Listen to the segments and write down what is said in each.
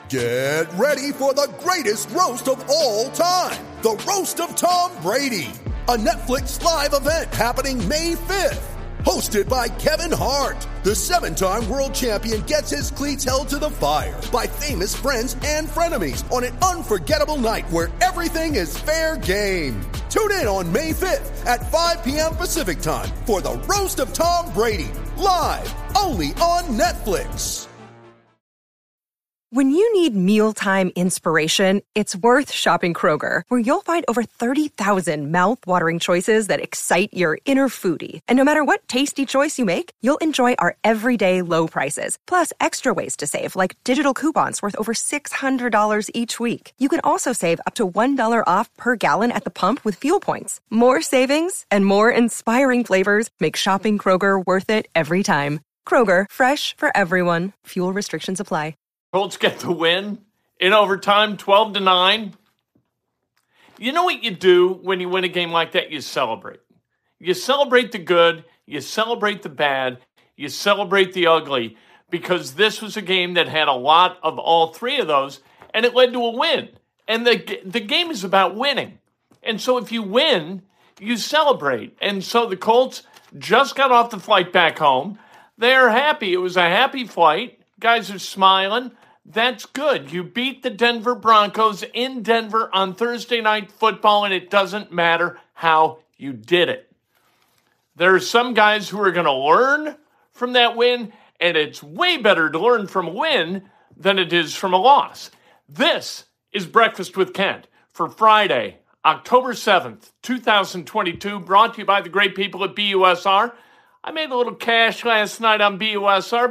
Get ready for the greatest roast of all time, the Roast of Tom Brady, a Netflix live event happening May 5th. Hosted by Kevin Hart, the 7-time world champion gets his cleats held to the fire by famous friends and frenemies on an unforgettable night where everything is fair game. Tune in on May 5th at 5 p.m. Pacific time for the Roast of Tom Brady, live only on Netflix. When you need mealtime inspiration, it's worth shopping Kroger, where you'll find over 30,000 mouth-watering choices that excite your inner foodie. And no matter what tasty choice you make, you'll enjoy our everyday low prices, plus extra ways to save, like digital coupons worth over $600 each week. You can also save up to $1 off per gallon at the pump with fuel points. More savings and more inspiring flavors make shopping Kroger worth it every time. Kroger, fresh for everyone. Fuel restrictions apply. Colts get the win in overtime, 12-9. You know what you do when you win a game like that? You celebrate. You celebrate the good, you celebrate the bad, you celebrate the ugly, because this was a game that had a lot of all three of those, and it led to a win. And the game is about winning. And so if you win, you celebrate. And so the Colts just got off the flight back home. They're happy. It was a happy flight. Guys are smiling. That's good. You beat the Denver Broncos in Denver on Thursday Night Football, and it doesn't matter how you did it. There are some guys who are going to learn from that win, and it's way better to learn from a win than it is from a loss. This is Breakfast with Kent for Friday, October 7th, 2022, brought to you by the great people at BUSR. I made a little cash last night on BUSR,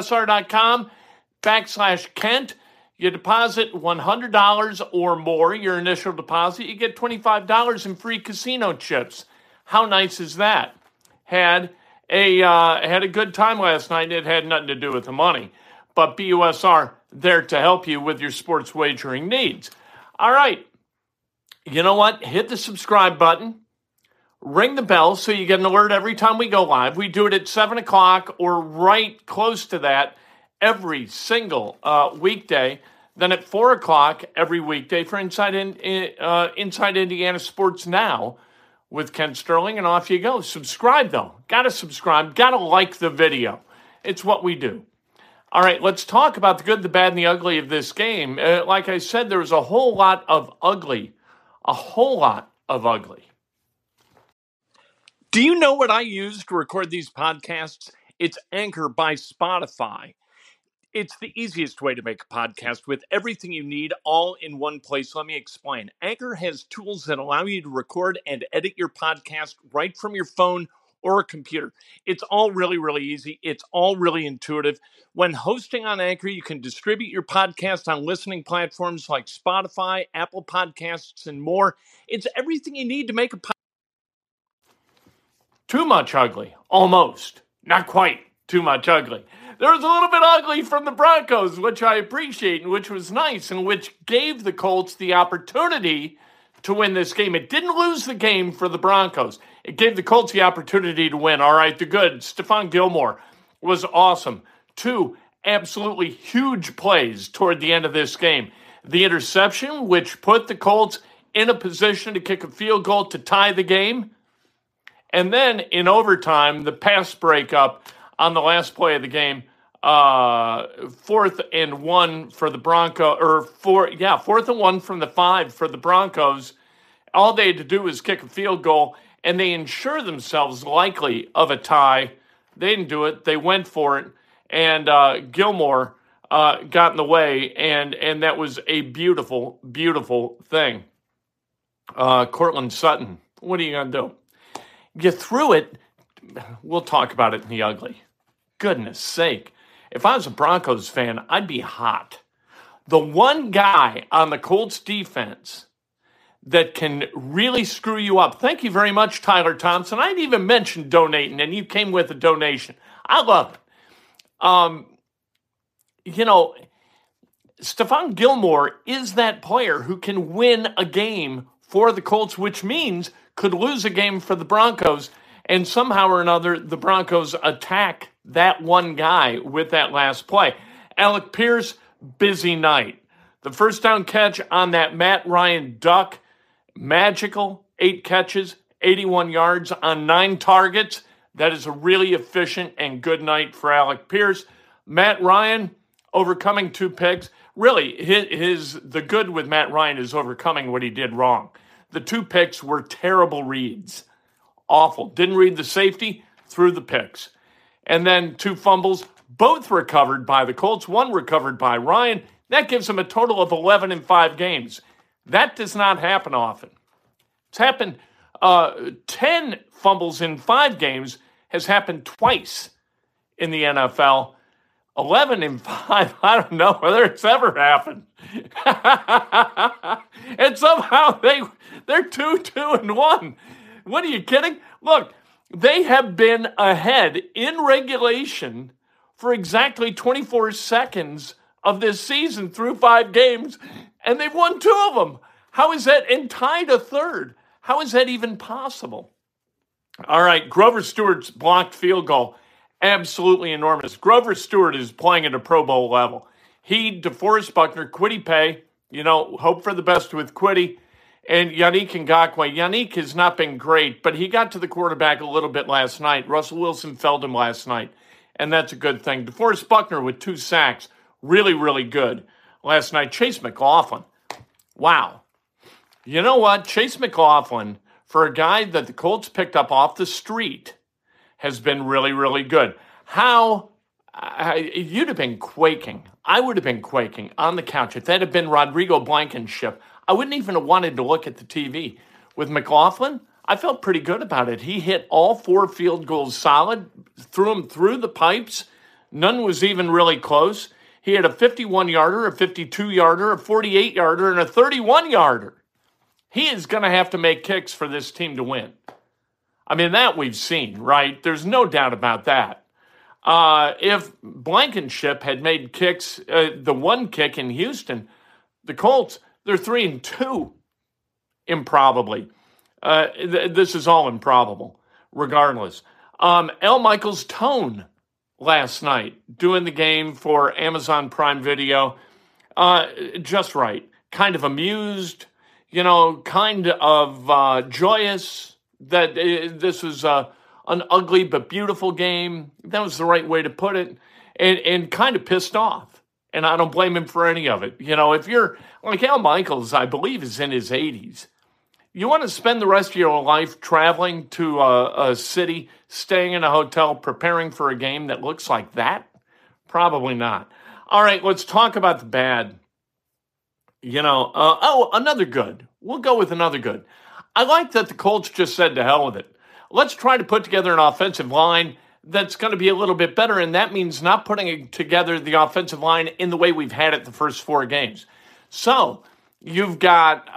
BUSR.com/Kent. You deposit $100 or more, your initial deposit, you get $25 in free casino chips. How nice is that? Had a good time last night. It had nothing to do with the money. But BUSR, there to help you with your sports wagering needs. All right. You know what? Hit the subscribe button. Ring the bell so you get an alert every time we go live. We do it at 7 o'clock or right close to that every single weekday. Then at 4 o'clock every weekday for Inside Indiana Sports Now with Ken Sterling, and off you go. Subscribe, though. Got to subscribe. Got to like the video. It's what we do. All right, let's talk about the good, the bad, and the ugly of this game. Like I said, there was a whole lot of ugly. A whole lot of ugly. Do you know what I use to record these podcasts? It's Anchor by Spotify. It's the easiest way to make a podcast with everything you need all in one place. Let me explain. Anchor has tools that allow you to record and edit your podcast right from your phone or a computer. It's all really, really easy. It's all really intuitive. When hosting on Anchor, you can distribute your podcast on listening platforms like Spotify, Apple Podcasts, and more. It's everything you need to make a podcast. Too much ugly. Almost. Not quite too much ugly. There was a little bit ugly from the Broncos, which I appreciate and which was nice and which gave the Colts the opportunity to win this game. It didn't lose the game for the Broncos. It gave the Colts the opportunity to win. All right, the good. Stephon Gilmore was awesome. 2 absolutely huge plays toward the end of this game. The interception, which put the Colts in a position to kick a field goal to tie the game. And then in overtime, the pass breakup on the last play of the game, 4th and 1 for the Broncos, 4th and 1 from the 5 for the Broncos. All they had to do was kick a field goal, and they ensure themselves likely of a tie. They didn't do it. They went for it, and Gilmore got in the way, and that was a beautiful, beautiful thing. Cortland Sutton, what are you going to do? You threw it. We'll talk about it in the ugly. Goodness sake. If I was a Broncos fan, I'd be hot. The one guy on the Colts defense that can really screw you up. Thank you very much, Tyler Thompson. I didn't even mention donating, and you came with a donation. I love it. Stephon Gilmore is that player who can win a game for the Colts, which means could lose a game for the Broncos, and somehow or another, the Broncos attack that one guy with that last play. Alec Pierce, busy night. The first down catch on that Matt Ryan duck, magical, 8 catches, 81 yards on 9 targets. That is a really efficient and good night for Alec Pierce. Matt Ryan overcoming 2 picks. Really, the good with Matt Ryan is overcoming what he did wrong. The 2 picks were terrible reads. Awful. Didn't read the safety, threw the picks. And then 2 fumbles, both recovered by the Colts, 1 recovered by Ryan. That gives him a total of 11 in 5 games. That does not happen often. It's happened 10 fumbles in 5 games has happened twice in the NFL. 11 in 5, I don't know whether it's ever happened. And somehow they're 2-2-1. What are you kidding? Look, they have been ahead in regulation for exactly 24 seconds of this season through 5 games, and they've won 2 of them. How is that? And tied a third. How is that even possible? All right, Grover Stewart's blocked field goal, absolutely enormous. Grover Stewart is playing at a Pro Bowl level. He, DeForest Buckner, Kwity Paye, hope for the best with Kwity, and Yannick Ngakoue. Yannick has not been great, but he got to the quarterback a little bit last night. Russell Wilson felled him last night, and that's a good thing. DeForest Buckner with 2 sacks, really, really good last night. Chase McLaughlin, wow. You know what? Chase McLaughlin, for a guy that the Colts picked up off the street, has been really, really good. You'd have been quaking. I would have been quaking on the couch. If that had been Rodrigo Blankenship, I wouldn't even have wanted to look at the TV. With McLaughlin, I felt pretty good about it. He hit all 4 field goals solid, threw them through the pipes. None was even really close. He had a 51-yarder, a 52-yarder, a 48-yarder, and a 31-yarder. He is going to have to make kicks for this team to win. I mean, that we've seen, right? There's no doubt about that. If Blankenship had made kicks, the 1 kick in Houston, the Colts, they're 3-2, improbably. This is all improbable, regardless. Al Michaels' tone last night, doing the game for Amazon Prime Video, just right. Kind of amused, kind of joyous that this was an ugly but beautiful game. That was the right way to put it. And kind of pissed off. And I don't blame him for any of it. If you're like Al Michaels, I believe is in his 80s. You want to spend the rest of your life traveling to a city, staying in a hotel, preparing for a game that looks like that? Probably not. All right, let's talk about the bad. Another good. We'll go with another good. I like that the Colts just said to hell with it. Let's try to put together an offensive line that's going to be a little bit better, and that means not putting together the offensive line in the way we've had it the first 4 games. So you've got,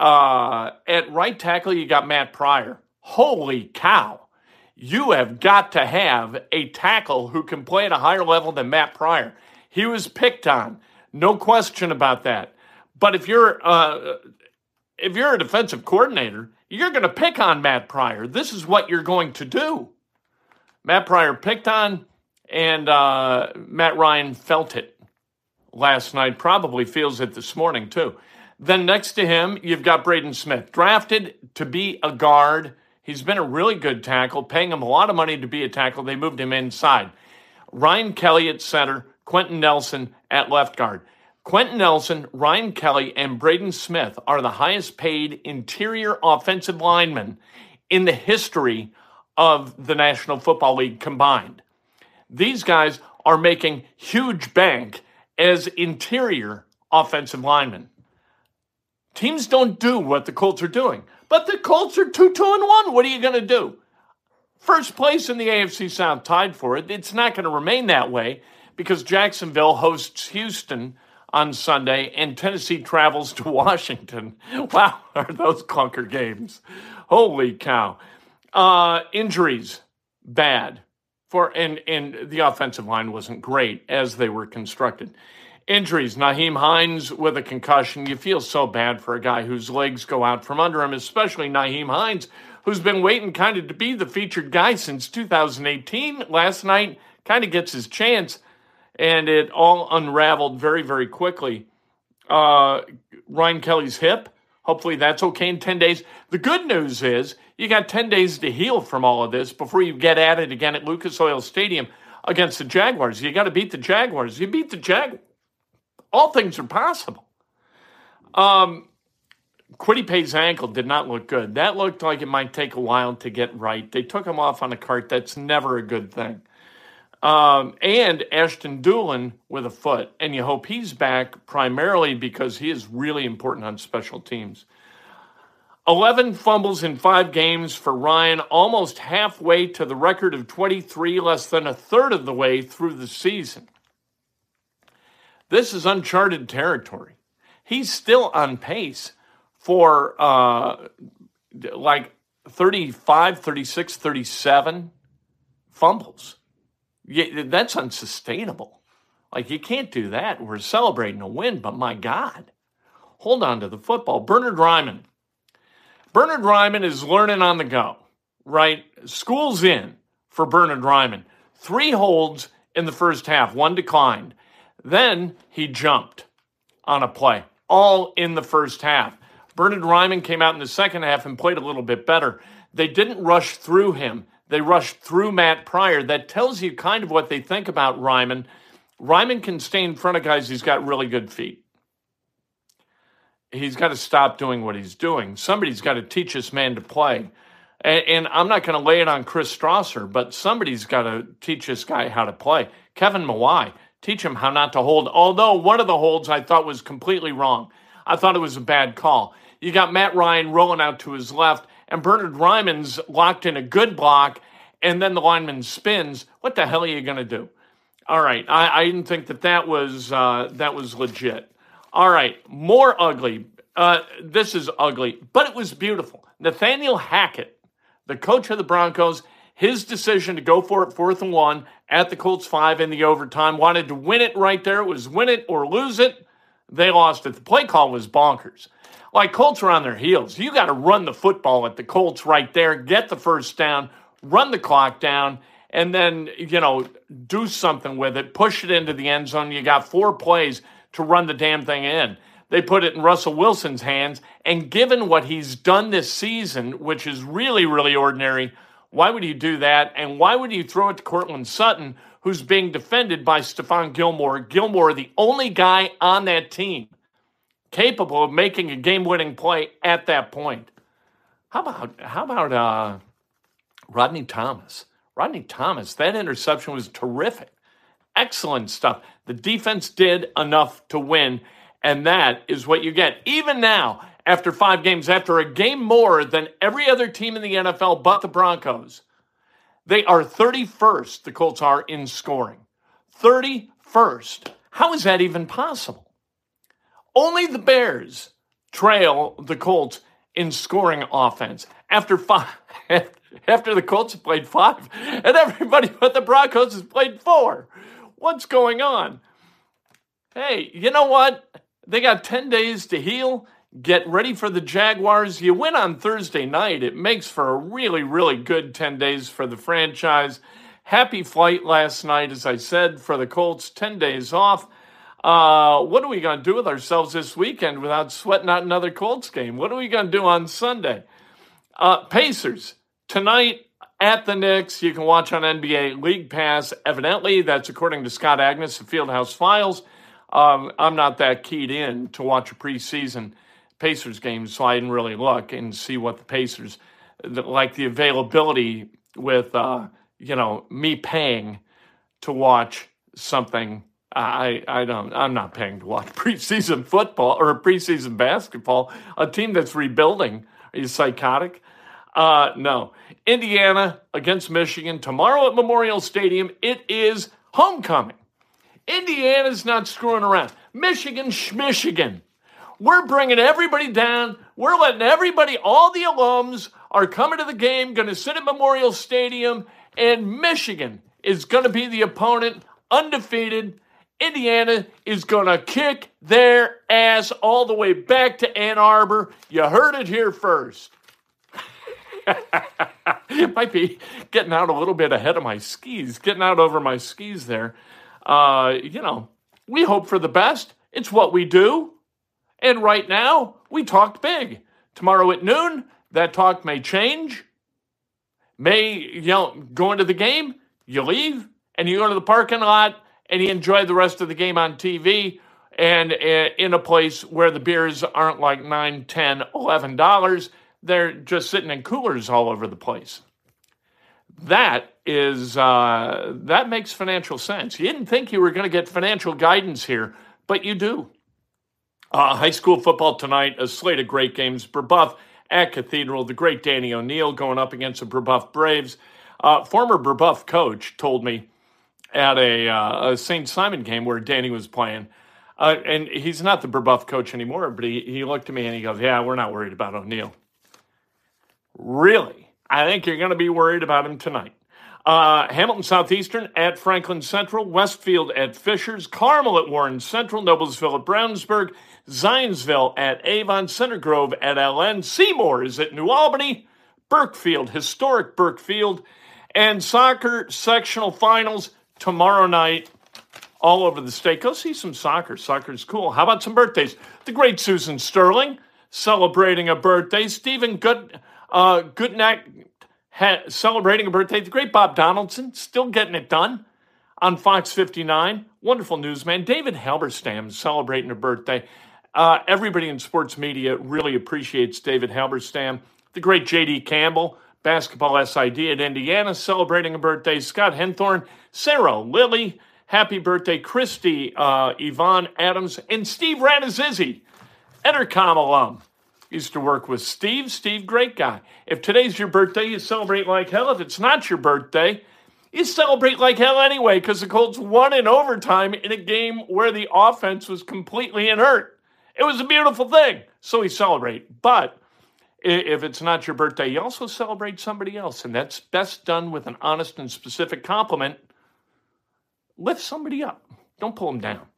at right tackle, you got Matt Pryor. Holy cow. You have got to have a tackle who can play at a higher level than Matt Pryor. He was picked on. No question about that. But if you're a defensive coordinator, you're going to pick on Matt Pryor. This is what you're going to do. Matt Pryor picked on, and Matt Ryan felt it last night, probably feels it this morning too. Then next to him, you've got Braden Smith, drafted to be a guard. He's been a really good tackle, paying him a lot of money to be a tackle. They moved him inside. Ryan Kelly at center, Quentin Nelson at left guard. Quentin Nelson, Ryan Kelly, and Braden Smith are the highest paid interior offensive linemen in the history of the National Football League combined. These guys are making huge bank as interior offensive linemen. Teams don't do what the Colts are doing, but the Colts are 2-2-1. What are you going to do? First place in the AFC South, tied for it. It's not going to remain that way because Jacksonville hosts Houston on Sunday, and Tennessee travels to Washington. Wow, are those clunker games. Holy cow. Injuries, bad. And the offensive line wasn't great as they were constructed. Injuries, Nyheim Hines with a concussion. You feel so bad for a guy whose legs go out from under him, especially Nyheim Hines, who's been waiting kind of to be the featured guy since 2018. Last night, kind of gets his chance. And it all unraveled very, very quickly Ryan Kelly's hip. Hopefully that's okay in 10 days. The good news is you got 10 days to heal from all of this before you get at it again at Lucas Oil Stadium against the Jaguars. You got to beat the Jaguars. You beat the Jaguars. All things are possible. Kwity Paye's ankle did not look good. That looked like it might take a while to get right. They took him off on a cart. That's never a good thing. And Ashton Dulin with a foot. And you hope he's back primarily because he is really important on special teams. 11 fumbles in 5 games for Ryan, almost halfway to the record of 23, less than a third of the way through the season. This is uncharted territory. He's still on pace for like 35, 36, 37 fumbles. Yeah, that's unsustainable. Like, you can't do that. We're celebrating a win, but my God, hold on to the football. Bernhard Raimann. Bernhard Raimann is learning on the go, right? School's in for Bernhard Raimann. 3 holds in the first half, 1 declined. Then he jumped on a play, all in the first half. Bernhard Raimann came out in the second half and played a little bit better. They didn't rush through him. They rushed through Matt Pryor. That tells you kind of what they think about Raimann. Raimann can stay in front of guys. He's got really good feet. He's got to stop doing what he's doing. Somebody's got to teach this man to play. And I'm not going to lay it on Chris Strasser, but somebody's got to teach this guy how to play. Kevin Mawai, teach him how not to hold. Although one of the holds I thought was completely wrong. I thought it was a bad call. You got Matt Ryan rolling out to his left, and Bernhard Raimann's locked in a good block, and then the lineman spins. What the hell are you going to do? All right, I didn't think that was legit. All right, more ugly. This is ugly, but it was beautiful. Nathaniel Hackett, the coach of the Broncos, his decision to go for it 4th and 1 at the Colts 5 in the overtime, wanted to win it right there. It was win it or lose it. They lost it. The play call was bonkers. Like, Colts are on their heels. You got to run the football at the Colts right there, get the first down, run the clock down, and then, do something with it, push it into the end zone. You got 4 plays to run the damn thing in. They put it in Russell Wilson's hands, and given what he's done this season, which is really, really ordinary, why would you do that? And why would you throw it to Courtland Sutton, who's being defended by Stephon Gilmore? Gilmore, the only guy on that team capable of making a game-winning play at that point. How about Rodney Thomas? Rodney Thomas, that interception was terrific. Excellent stuff. The defense did enough to win, and that is what you get. Even now, after 5 games, after a game more than every other team in the NFL but the Broncos, they are 31st, the Colts are, in scoring. 31st. How is that even possible? Only the Bears trail the Colts in scoring offense after the Colts have played 5, and everybody but the Broncos has played 4. What's going on? Hey, you know what? They got 10 days to heal. Get ready for the Jaguars. You win on Thursday night. It makes for a really, really good 10 days for the franchise. Happy flight last night, as I said, for the Colts. 10 days off. What are we going to do with ourselves this weekend without sweating out another Colts game? What are we going to do on Sunday? Pacers, tonight at the Knicks. You can watch on NBA League Pass. Evidently, that's according to Scott Agnes of Fieldhouse Files. I'm not that keyed in to watch a preseason Pacers game, so I didn't really look and see what the Pacers, like the availability with, me paying to watch something. I'm not paying to watch preseason football or preseason basketball. A team that's rebuilding. Are you psychotic? No. Indiana against Michigan tomorrow at Memorial Stadium. It is homecoming. Indiana's not screwing around. Michigan. We're bringing everybody down. We're letting everybody, all the alums are coming to the game, going to sit at Memorial Stadium, and Michigan is going to be the opponent, undefeated. Indiana is going to kick their ass all the way back to Ann Arbor. You heard it here first. Might be getting out a little bit ahead of my skis, getting out over my skis there. We hope for the best. It's what we do. And right now, we talked big. Tomorrow at noon, that talk may change. Go into the game, you leave, and you go to the parking lot, and you enjoy the rest of the game on TV and in a place where the beers aren't like $9, $10, $11. They're just sitting in coolers all over the place. That makes financial sense. You didn't think you were going to get financial guidance here, but you do. High school football tonight, a slate of great games. Brebeuf at Cathedral, the great Danny O'Neill going up against the Brebeuf Braves. Former Brebeuf coach told me at a St. Simon game where Danny was playing, and he's not the Brebeuf coach anymore, but he looked at me and he goes, yeah, we're not worried about O'Neill. Really? I think you're going to be worried about him tonight. Hamilton Southeastern at Franklin Central, Westfield at Fishers, Carmel at Warren Central, Noblesville at Brownsburg, Zionsville at Avon, Center Grove at LN, Seymour is at New Albany, Burkefield, historic Burkefield, and soccer sectional finals tomorrow night all over the state. Go see some soccer. Soccer's cool. How about some birthdays? The great Susan Sterling celebrating a birthday. Stephen Goodnack celebrating a birthday. The great Bob Donaldson still getting it done on Fox 59. Wonderful newsman. David Halberstam celebrating a birthday. Everybody in sports media really appreciates David Halberstam. The great J.D. Campbell, basketball SID at Indiana, celebrating a birthday. Scott Henthorne, Sarah Lilly, happy birthday. Christy, Yvonne Adams, and Steve Ranazizzi, Entercom alum. Used to work with Steve. Steve, great guy. If today's your birthday, you celebrate like hell. If it's not your birthday, you celebrate like hell anyway because the Colts won in overtime in a game where the offense was completely inert. It was a beautiful thing, so we celebrate. But if it's not your birthday, you also celebrate somebody else, and that's best done with an honest and specific compliment. Lift somebody up. Don't pull them down.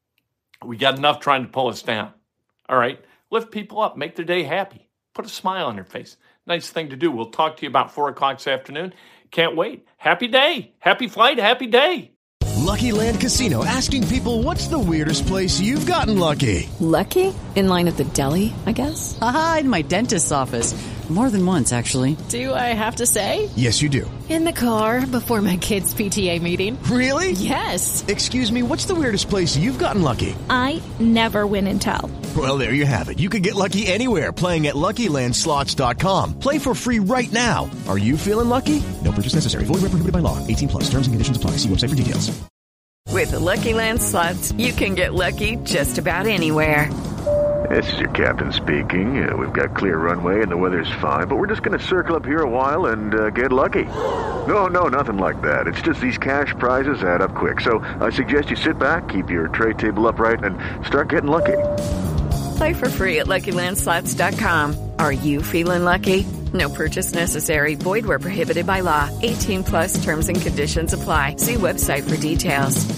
We got enough trying to pull us down, all right? Lift people up. Make their day happy. Put a smile on their face. Nice thing to do. We'll talk to you about 4 o'clock this afternoon. Can't wait. Happy day. Happy flight. Happy day. Lucky Land Casino, asking people, what's the weirdest place you've gotten lucky? Lucky? In line at the deli, I guess? Aha, in my dentist's office. More than once, actually. Do I have to say? Yes, you do. In the car before my kids' PTA meeting. Really? Yes. Excuse me, what's the weirdest place you've gotten lucky? I never win and tell. Well, there you have it. You can get lucky anywhere, playing at LuckyLandSlots.com. Play for free right now. Are you feeling lucky? No purchase necessary. Void where prohibited by law. 18+. Terms and conditions apply. See website for details. With the Lucky Land Slots, you can get lucky just about anywhere. This is your captain speaking. We've got clear runway and the weather's fine, but we're just going to circle up here a while and get lucky. No, nothing like that. It's just these cash prizes add up quick. So I suggest you sit back, keep your tray table upright, and start getting lucky. Play for free at LuckyLandSlots.com. Are you feeling lucky? No purchase necessary. Void where prohibited by law. 18+ terms and conditions apply. See website for details.